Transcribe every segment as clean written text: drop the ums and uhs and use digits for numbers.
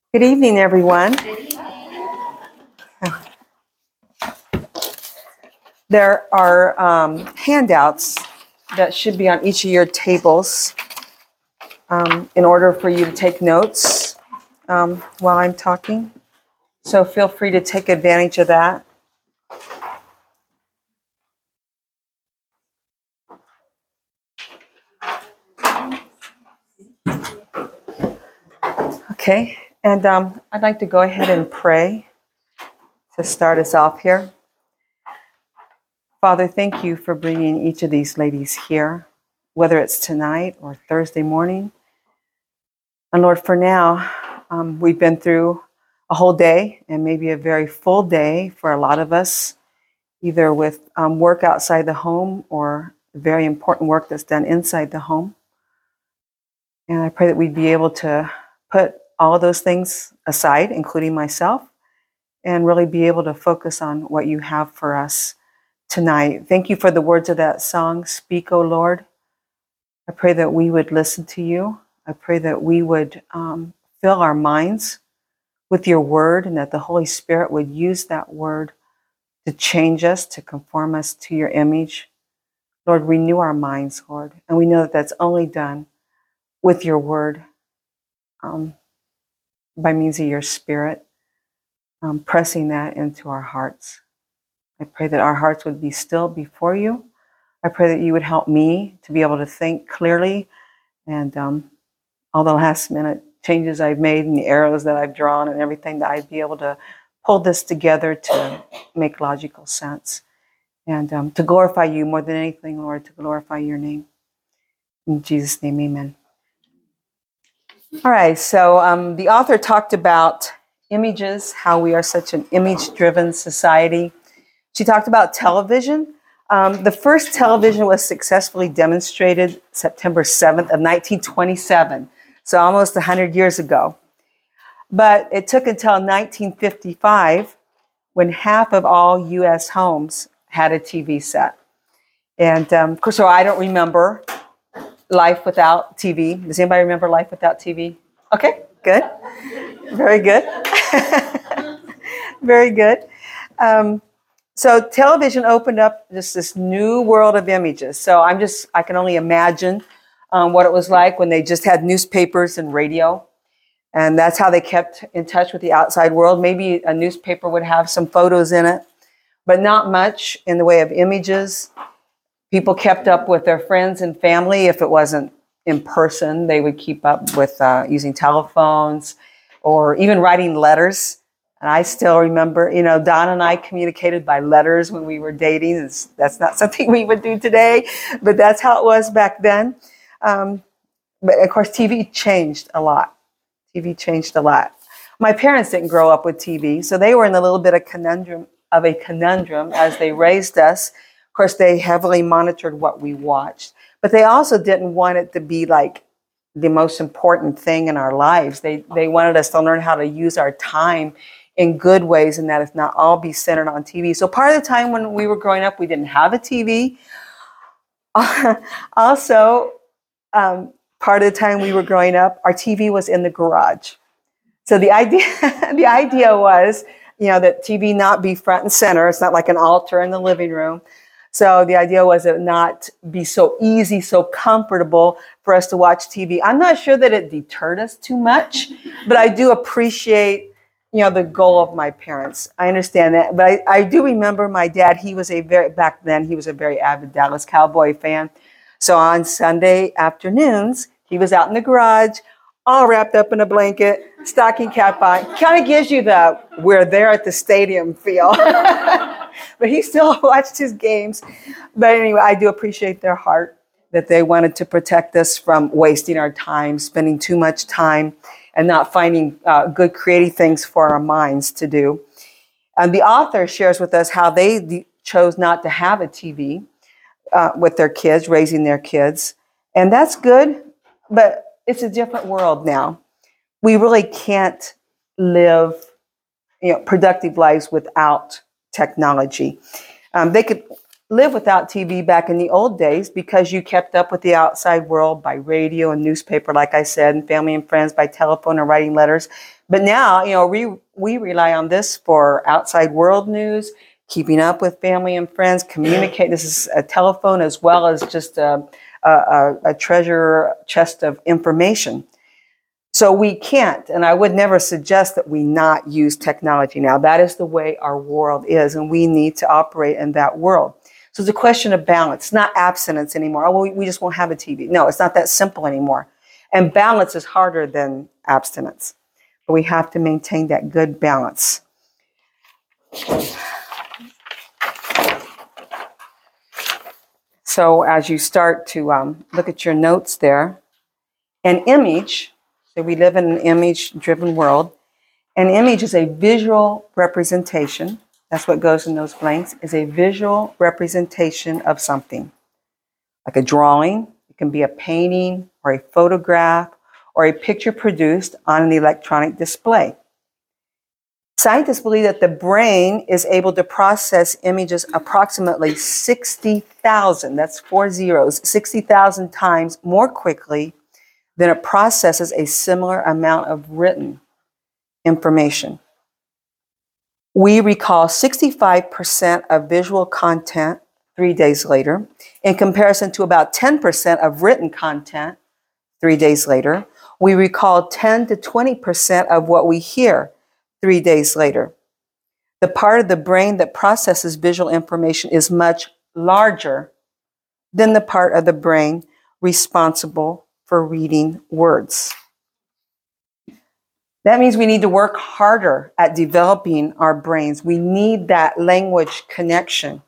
Good evening, everyone. There are handouts that should be on each of your tables in order for you to take notes while I'm talking. So feel free to take advantage of that. Okay, and I'd like to go ahead and pray to start us off here. Father, thank you for bringing each of these ladies here, whether it's tonight or Thursday morning. And Lord, for now, we've been through a whole day and maybe a very full day for a lot of us, either with work outside the home or very important work that's done inside the home. And I pray that we'd be able to put all of those things aside, including myself, and really be able to focus on what you have for us tonight. Thank you for the words of that song, Speak, O Lord. I pray that we would listen to you. I pray that we would fill our minds with your word and that the Holy Spirit would use that word to change us, to conform us to your image. Lord, renew our minds, Lord. And we know that that's only done with your word by means of your Spirit, pressing that into our hearts. I pray that our hearts would be still before you. I pray that you would help me to be able to think clearly and all the last minute changes I've made and the arrows that I've drawn and everything, that I'd be able to pull this together to make logical sense and to glorify you more than anything, Lord, to glorify your name. In Jesus' name, amen. All right, so the author talked about images, how we are such an image-driven society. She talked about television. The first television was successfully demonstrated September 7th of 1927, so almost 100 years ago. But it took until 1955 when half of all U.S. homes had a TV set. And of course, so I don't remember life without TV. Does anybody remember life without TV? Okay, good. Very good. Very good. So television opened up just this new world of images. So I can only imagine what it was like when they just had newspapers and radio. And that's how they kept in touch with the outside world. Maybe a newspaper would have some photos in it, but not much in the way of images. People kept up with their friends and family. If it wasn't in person, they would keep up with using telephones or even writing letters. And I still remember, Don and I communicated by letters when we were dating. That's not something we would do today, but that's how it was back then. But of course, TV changed a lot. TV changed a lot. My parents didn't grow up with TV, so they were in a little bit of a conundrum as they raised us. Of course, they heavily monitored what we watched, but they also didn't want it to be like the most important thing in our lives. They wanted us to learn how to use our time in good ways and that it's not all be centered on TV. So part of the time when we were growing up, we didn't have a TV. Also, part of the time we were growing up, our TV was in the garage. So the idea was, that TV not be front and center. It's not like an altar in the living room. So the idea was it not be so easy, so comfortable for us to watch TV. I'm not sure that it deterred us too much, but I do appreciate, the goal of my parents. I understand that. But I do remember my dad, back then, he was a very avid Dallas Cowboy fan. So on Sunday afternoons, he was out in the garage, all wrapped up in a blanket, stocking cap on. Kind of gives you the we're there at the stadium feel. But he still watched his games. But anyway, I do appreciate their heart that they wanted to protect us from wasting our time, spending too much time, and not finding good creative things for our minds to do. And the author shares with us how they chose not to have a TV with their kids, raising their kids. And that's good, but it's a different world now. We really can't live productive lives without technology. live without TV back in the old days because you kept up with the outside world by radio and newspaper, like I said, and family and friends by telephone and writing letters. But now, we rely on this for outside world news, keeping up with family and friends, communicate. This is a telephone as well as just a treasure chest of information. So we can't, and I would never suggest that we not use technology now. That is the way our world is, and we need to operate in that world. So it's a question of balance. It's not abstinence anymore. Oh, well, we just won't have a TV. No, it's not that simple anymore. And balance is harder than abstinence. But we have to maintain that good balance. So as you start to look at your notes there, an image, so we live in an image-driven world. An image is a visual representation. That's what goes in those blanks, is a visual representation of something. Like a drawing, it can be a painting or a photograph or a picture produced on an electronic display. Scientists believe that the brain is able to process images approximately 60,000, that's 4 zeros, 60,000 times more quickly than it processes a similar amount of written information. We recall 65% of visual content 3 days later, in comparison to about 10% of written content 3 days later. We recall 10 to 20% of what we hear 3 days later. The part of the brain that processes visual information is much larger than the part of the brain responsible for reading words. That means we need to work harder at developing our brains. We need that language connection.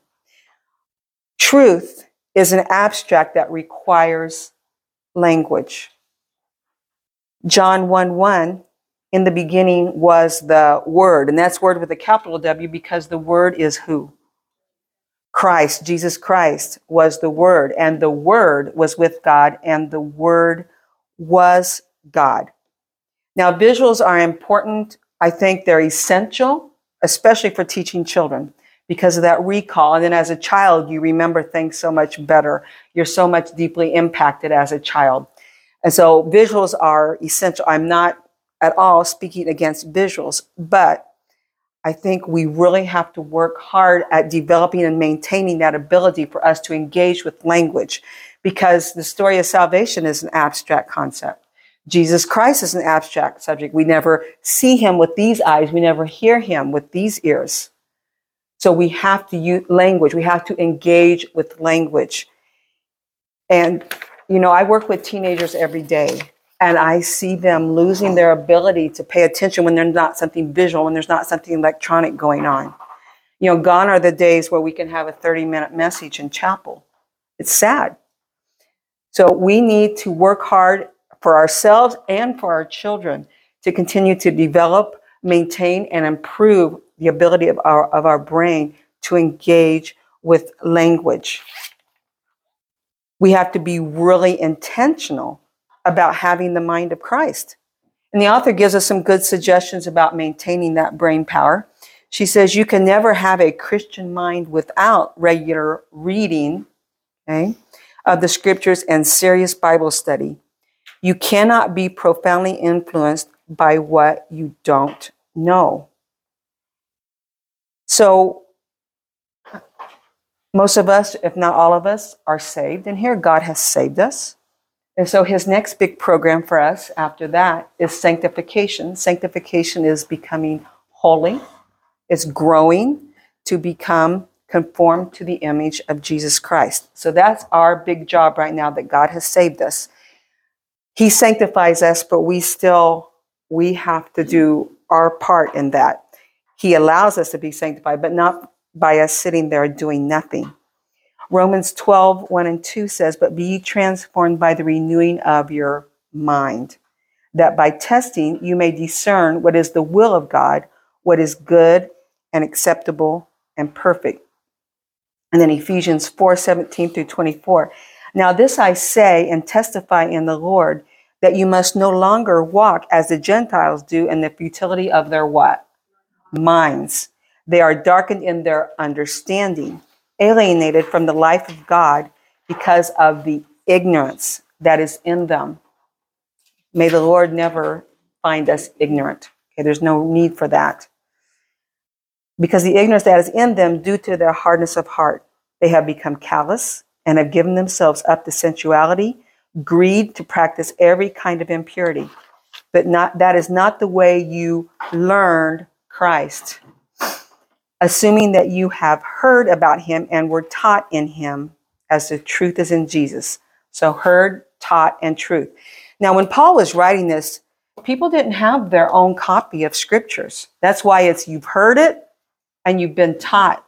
Truth is an abstract that requires language. John 1:1, in the beginning was the Word, and that's Word with a capital W because the Word is who? Christ. Jesus Christ was the Word, and the Word was with God, and the Word was God. Now, visuals are important. I think they're essential, especially for teaching children because of that recall. And then as a child, you remember things so much better. You're so much deeply impacted as a child. And so visuals are essential. I'm not at all speaking against visuals, but I think we really have to work hard at developing and maintaining that ability for us to engage with language because the story of salvation is an abstract concept. Jesus Christ is an abstract subject. We never see him with these eyes. We never hear him with these ears. So we have to use language. We have to engage with language. And, I work with teenagers every day, and I see them losing their ability to pay attention when there's not something visual, when there's not something electronic going on. Gone are the days where we can have a 30-minute message in chapel. It's sad. So we need to work hard for ourselves and for our children to continue to develop, maintain, and improve the ability of our brain to engage with language. We have to be really intentional about having the mind of Christ. And the author gives us some good suggestions about maintaining that brain power. She says you can never have a Christian mind without regular reading, of the scriptures and serious Bible study. You cannot be profoundly influenced by what you don't know. So most of us, if not all of us, are saved. And here God has saved us. And so his next big program for us after that is sanctification. Sanctification is becoming holy. It's growing to become conformed to the image of Jesus Christ. So that's our big job right now that God has saved us. He sanctifies us, but we have to do our part in that. He allows us to be sanctified, but not by us sitting there doing nothing. Romans 12:1-2 says, "But be ye transformed by the renewing of your mind, that by testing you may discern what is the will of God, what is good and acceptable and perfect." And then Ephesians 4:17-24. "Now this I say and testify in the Lord, that you must no longer walk as the Gentiles do in the futility of their" what? "Minds. They are darkened in their understanding, alienated from the life of God because of the ignorance that is in them. May the Lord never find us ignorant. Okay, there's no need for that. Because the ignorance that is in them due to their hardness of heart, they have become callous and have given themselves up to sensuality, greed, to practice every kind of impurity. But that is not the way you learned Christ. Assuming that you have heard about him and were taught in him, as the truth is in Jesus. So heard, taught, and truth. Now, when Paul was writing this, people didn't have their own copy of scriptures. That's why it's you've heard it and you've been taught.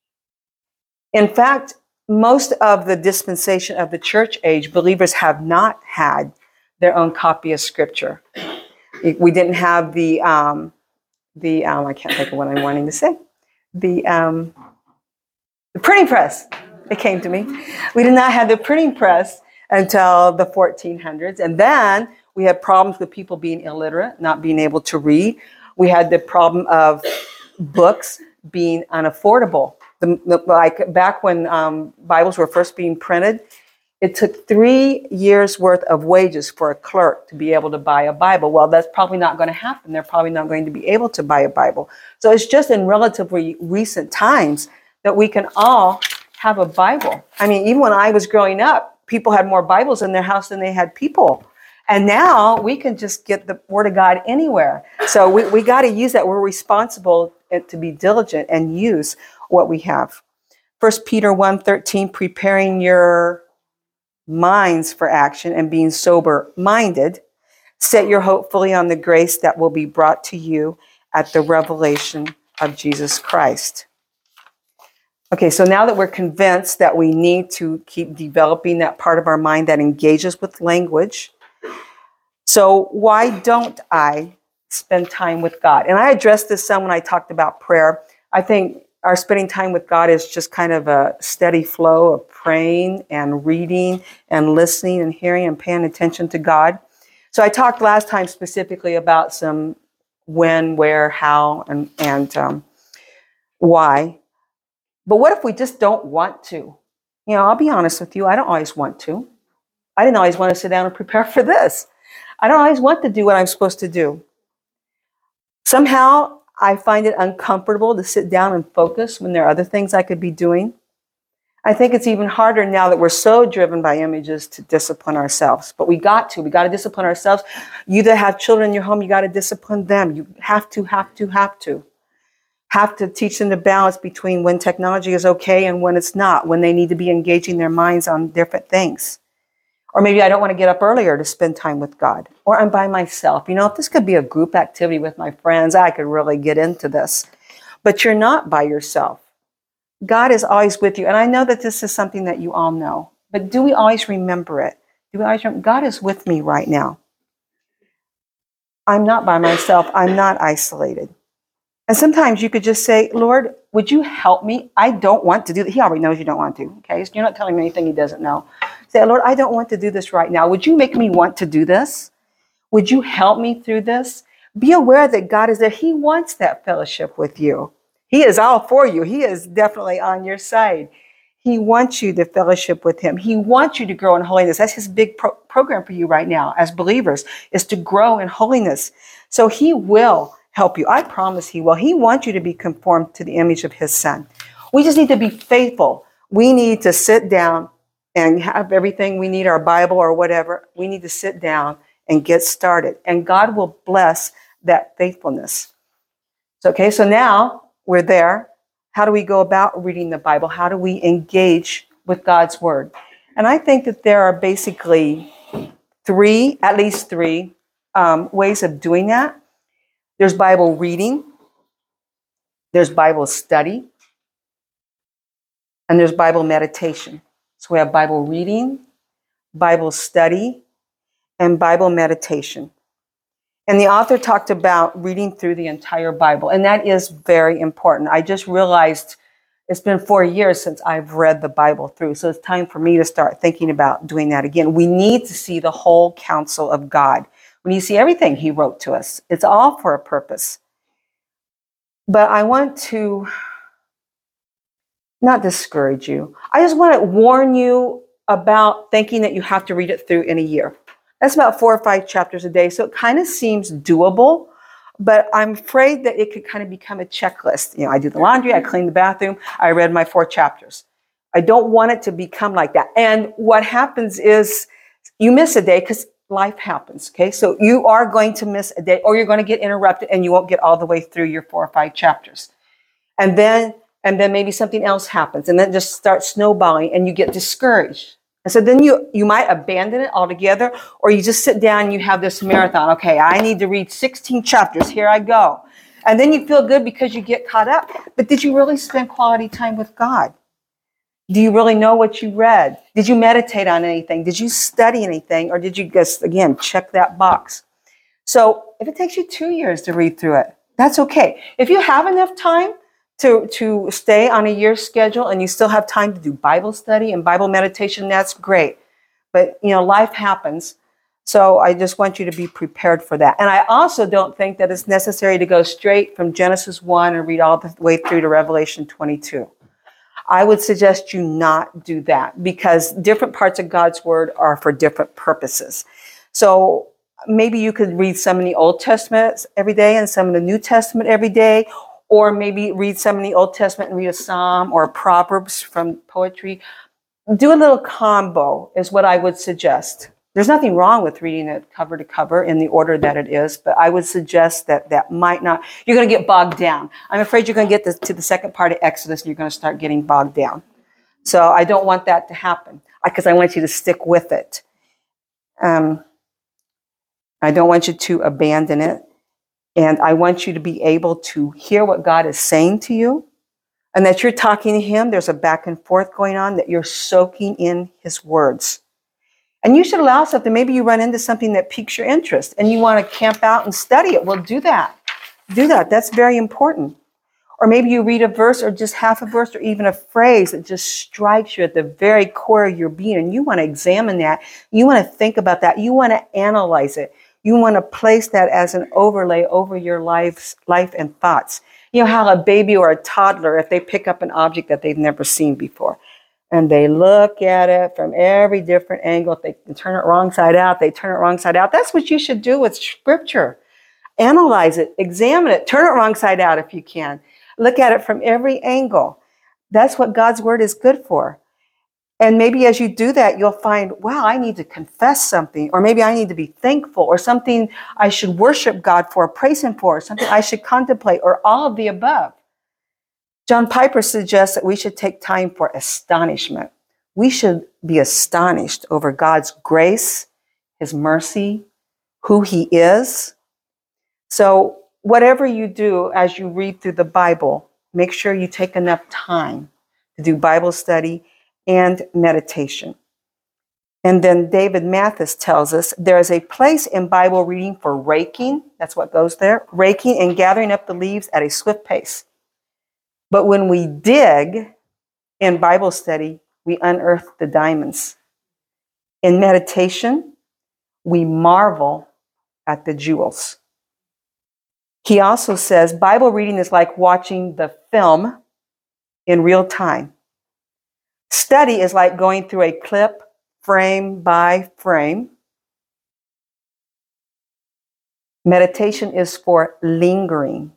In fact, most of the dispensation of the church age, believers have not had their own copy of scripture. We didn't have I can't think of what I'm wanting to say. The printing press. It came to me. We did not have the printing press until the 1400s. And then we had problems with people being illiterate, not being able to read. We had the problem of books being unaffordable. Like back when Bibles were first being printed, it took 3 years worth of wages for a clerk to be able to buy a Bible. Well, that's probably not going to happen. They're probably not going to be able to buy a Bible. So it's just in relatively recent times that we can all have a Bible. I mean, even when I was growing up, people had more Bibles in their house than they had people. And now we can just get the Word of God anywhere. So we got to use that. We're responsible to be diligent and use what we have. 1 Peter 1:13, preparing your minds for action and being sober-minded. Set your hope fully on the grace that will be brought to you at the revelation of Jesus Christ. Okay, so now that we're convinced that we need to keep developing that part of our mind that engages with language, so why don't I spend time with God? And I addressed this some when I talked about prayer. I think our spending time with God is just kind of a steady flow of praying and reading and listening and hearing and paying attention to God. So I talked last time specifically about some when, where, how, and why. But what if we just don't want to? You know, I'll be honest with you, I don't always want to. I didn't always want to sit down and prepare for this. I don't always want to do what I'm supposed to do. Somehow, I find it uncomfortable to sit down and focus when there are other things I could be doing. I think it's even harder now that we're so driven by images to discipline ourselves. But we got to discipline ourselves. You that have children in your home, you got to discipline them. You have to teach them the balance between when technology is okay and when it's not, when they need to be engaging their minds on different things. Or maybe I don't want to get up earlier to spend time with God. Or I'm by myself. You know, if this could be a group activity with my friends, I could really get into this. But you're not by yourself. God is always with you. And I know that this is something that you all know. But do we always remember it? Do we always remember? God is with me right now. I'm not by myself. I'm not isolated. And sometimes you could just say, Lord, would you help me? I don't want to do that. He already knows you don't want to. Okay, so you're not telling me anything he doesn't know. Say, Lord, I don't want to do this right now. Would you make me want to do this? Would you help me through this? Be aware that God is there. He wants that fellowship with you. He is all for you. He is definitely on your side. He wants you to fellowship with him. He wants you to grow in holiness. That's his big program for you right now as believers, is to grow in holiness. So he will help you. I promise he will. He wants you to be conformed to the image of his son. We just need to be faithful. We need to sit down and have everything we need, our Bible or whatever. We need to sit down and get started. And God will bless that faithfulness. So now we're there. How do we go about reading the Bible? How do we engage with God's word? And I think that there are basically at least three ways of doing that. There's Bible reading, there's Bible study, and there's Bible meditation. So we have Bible reading, Bible study, and Bible meditation. And the author talked about reading through the entire Bible, and that is very important. I just realized it's been 4 years since I've read the Bible through, so it's time for me to start thinking about doing that again. We need to see the whole counsel of God. We need to see everything he wrote to us. It's all for a purpose. But I want to not discourage you. I just want to warn you about thinking that you have to read it through in a year. That's about 4 or 5 chapters a day. So it kind of seems doable, but I'm afraid that it could kind of become a checklist. You know, I do the laundry, I clean the bathroom, I read my 4 chapters. I don't want it to become like that. And what happens is you miss a day because life happens. Okay. So you are going to miss a day, or you're going to get interrupted and you won't get all the way through your 4 or 5 chapters. And then maybe something else happens, and then just starts snowballing and you get discouraged. And so then you might abandon it altogether, or you just sit down and you have this marathon. Okay, I need to read 16 chapters. Here I go. And then you feel good because you get caught up. But did you really spend quality time with God? Do you really know what you read? Did you meditate on anything? Did you study anything? Or did you just, again, check that box? So if it takes you 2 years to read through it, that's okay. If you have enough time to stay on a year's schedule and you still have time to do Bible study and Bible meditation, that's great. But, you know, life happens. So I just want you to be prepared for that. And I also don't think that it's necessary to go straight from Genesis 1 and read all the way through to Revelation 22. I would suggest you not do that, because different parts of God's word are for different purposes. So maybe you could read some in the Old Testament every day and some in the New Testament every day, or maybe read some in the Old Testament and read a Psalm or Proverbs from poetry. Do a little combo is what I would suggest. There's nothing wrong with reading it cover to cover in the order that it is, but I would suggest that might not, you're going to get bogged down. I'm afraid you're going to get to the second part of Exodus and you're going to start getting bogged down. So I don't want that to happen, because I want you to stick with it. I don't want you to abandon it. And I want you to be able to hear what God is saying to you, and that you're talking to him. There's a back and forth going on, that you're soaking in his words. And you should allow something. Maybe you run into something that piques your interest and you want to camp out and study it. Well, do that. Do that. That's very important. Or maybe you read a verse or just half a verse or even a phrase that just strikes you at the very core of your being, and you want to examine that. You want to think about that. You want to analyze it. You want to place that as an overlay over your life and thoughts. You know how a baby or a toddler, if they pick up an object that they've never seen before, and they look at it from every different angle, if they can turn it wrong side out, they turn it wrong side out. That's what you should do with Scripture. Analyze it, examine it, turn it wrong side out if you can. Look at it from every angle. That's what God's word is good for. And maybe as you do that, you'll find, wow, I need to confess something, or maybe I need to be thankful, or something I should worship God for, praise him for, something I should contemplate, or all of the above. John Piper suggests that we should take time for astonishment. We should be astonished over God's grace, his mercy, who he is. So whatever you do as you read through the Bible, make sure you take enough time to do Bible study and meditation. And then David Mathis tells us there is a place in Bible reading for raking. That's what goes there. Raking and gathering up the leaves at a swift pace. But when we dig in Bible study, we unearth the diamonds. In meditation, we marvel at the jewels. He also says Bible reading is like watching the film in real time. Study is like going through a clip, frame by frame. Meditation is for lingering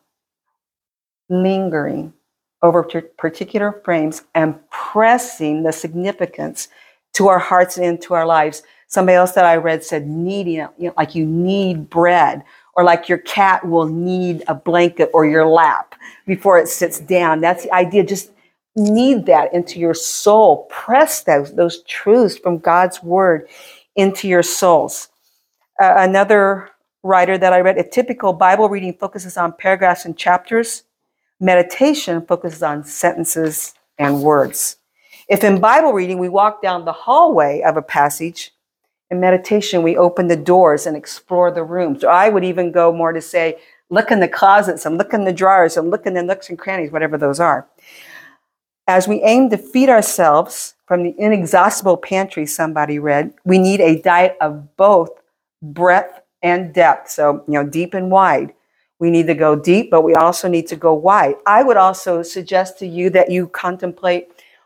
over particular frames and pressing the significance to our hearts and into our lives. Somebody else that I read said needing it, you know, like you need bread, or like your cat will need a blanket or your lap before it sits down. That's the idea. Just need that into your soul. Press those truths from God's word into your souls. Another writer that I read, a typical Bible reading focuses on paragraphs and chapters. Meditation focuses on sentences and words. If in Bible reading we walk down the hallway of a passage, in meditation we open the doors and explore the rooms. Or I would even go more to say, look in the closets and look in the drawers and look in the nooks and crannies, whatever those are. As we aim to feed ourselves from the inexhaustible pantry, somebody read, we need a diet of both breadth and depth. So, deep and wide. We need to go deep, but we also need to go wide. I would also suggest to you that you contemplate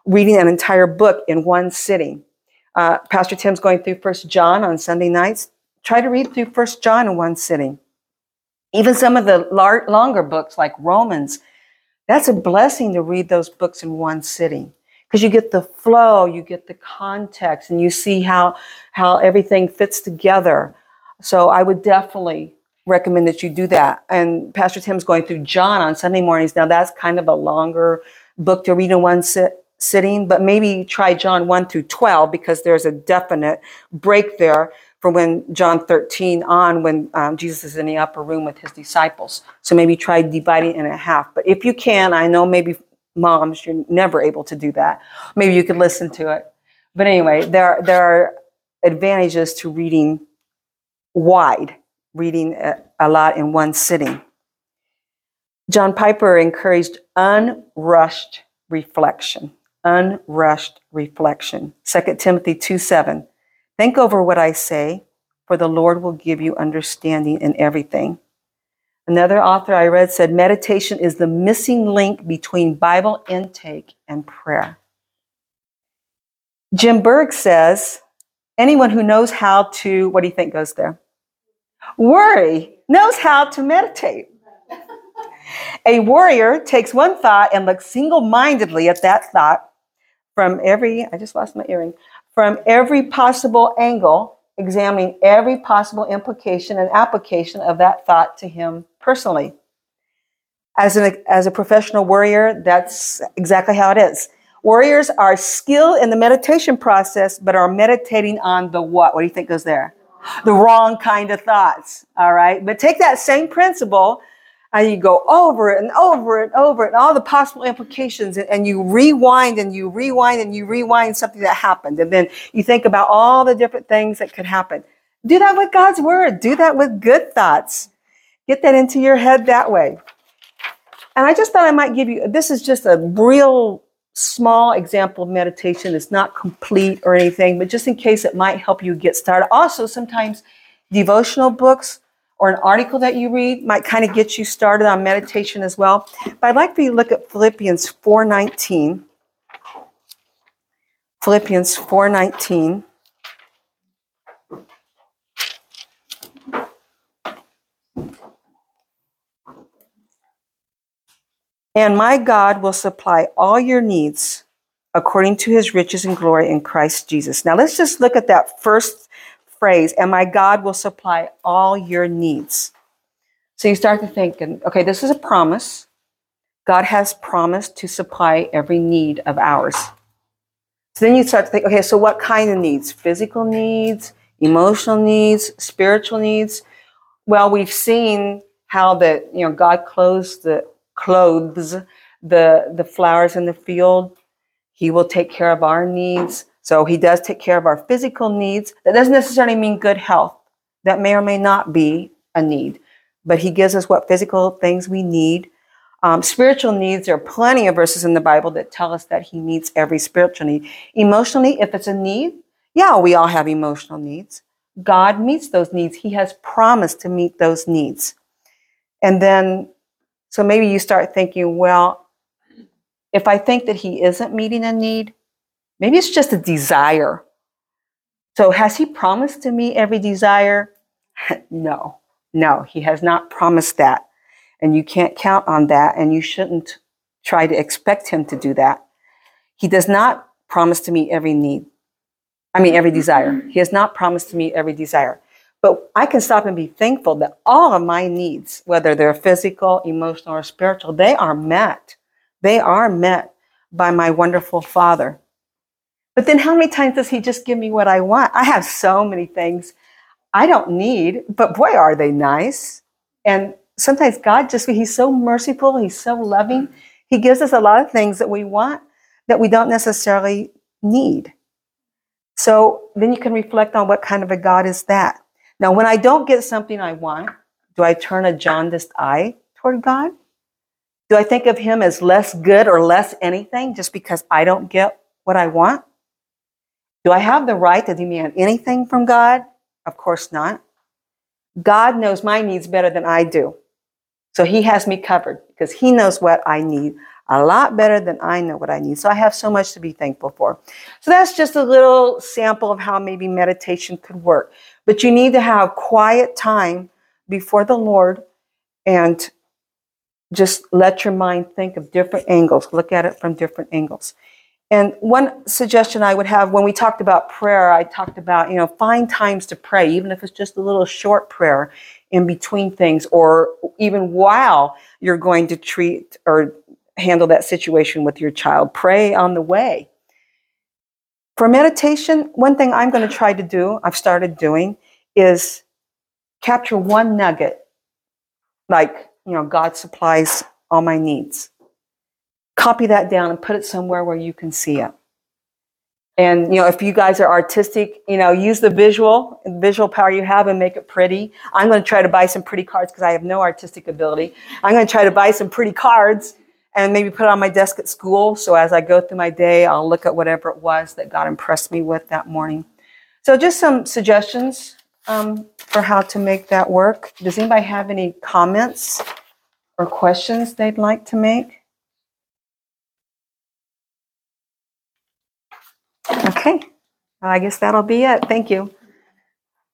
reading an entire book in one sitting. Pastor Tim's going through First John on Sunday nights. Try to read through First John in one sitting. Even some of the longer books like Romans, that's a blessing to read those books in one sitting because you get the flow, you get the context, and you see how everything fits together. So I would definitely recommend that you do that. And Pastor Tim's going through John on Sunday mornings. Now that's kind of a longer book to read in one sitting, but maybe try John 1 through 12 because there's a definite break there from when John 13 on when Jesus is in the upper room with his disciples. So maybe try dividing it in half. But if you can, I know maybe moms, you're never able to do that. Maybe you could listen to it. But anyway, there are advantages to reading wide, reading a lot in one sitting. John Piper encouraged unrushed reflection. Unrushed reflection. 2 Timothy 2:7. Think over what I say, for the Lord will give you understanding in everything. Another author I read said, meditation is the missing link between Bible intake and prayer. Jim Berg says, anyone who knows how to, what do you think goes there? Worry, knows how to meditate. A warrior takes one thought and looks single-mindedly at that thought from every possible angle, examining every possible implication and application of that thought to him personally. As a professional warrior, that's exactly how it is. Warriors are skilled in the meditation process, but are meditating on the what? What do you think goes there? The wrong kind of thoughts, all right? But take that same principle and you go over it and over it and over it and all the possible implications and you rewind and you rewind and you rewind something that happened. And then you think about all the different things that could happen. Do that with God's word. Do that with good thoughts. Get that into your head that way. And I just thought I might give you, this is just a real small example of meditation. It's not complete or anything, but just in case it might help you get started. Also, sometimes devotional books or an article that you read might kind of get you started on meditation as well. But I'd like for you to look at Philippians 4:19. Philippians 4:19. And my God will supply all your needs according to his riches and glory in Christ Jesus. Now let's just look at that first phrase, and my God will supply all your needs. So you start to think, okay, this is a promise. God has promised to supply every need of ours. So then you start to think, okay, so what kind of needs? Physical needs, emotional needs, spiritual needs? Well, we've seen how that, God clothes the flowers in the field. He will take care of our needs. So he does take care of our physical needs. That doesn't necessarily mean good health. That may or may not be a need. But he gives us what physical things we need. Spiritual needs, there are plenty of verses in the Bible that tell us that he meets every spiritual need. Emotionally, if it's a need, yeah, we all have emotional needs. God meets those needs. He has promised to meet those needs. And then, so maybe you start thinking, well, if I think that he isn't meeting a need, maybe it's just a desire. So has he promised to meet every desire? No, he has not promised that. And you can't count on that, and you shouldn't try to expect him to do that. He does not promise to meet every desire. He has not promised to meet every desire. But I can stop and be thankful that all of my needs, whether they're physical, emotional, or spiritual, they are met. They are met by my wonderful Father. But then how many times does he just give me what I want? I have so many things I don't need, but boy, are they nice. And sometimes God he's so merciful, he's so loving. He gives us a lot of things that we want that we don't necessarily need. So then you can reflect on what kind of a God is that. Now, when I don't get something I want, do I turn a jaundiced eye toward God? Do I think of him as less good or less anything just because I don't get what I want? Do I have the right to demand anything from God? Of course not. God knows my needs better than I do. So he has me covered because he knows what I need. a lot better than I know what I need. So I have so much to be thankful for. So that's just a little sample of how maybe meditation could work. But you need to have quiet time before the Lord and just let your mind think of different angles. Look at it from different angles. And one suggestion I would have when we talked about prayer, I talked about, find times to pray, even if it's just a little short prayer in between things, or even while you're going to treat or handle that situation with your child. Pray on the way. For meditation, one thing I'm going to try to do, I've started doing, is capture one nugget, like, God supplies all my needs. Copy that down and put it somewhere where you can see it. And, if you guys are artistic, use the visual power you have and make it pretty. I'm going to try to buy some pretty cards because I have no artistic ability. I'm going to try to buy some pretty cards and maybe put it on my desk at school. So as I go through my day, I'll look at whatever it was that God impressed me with that morning. So just some suggestions for how to make that work. Does anybody have any comments or questions they'd like to make? Okay, I guess that'll be it. Thank you.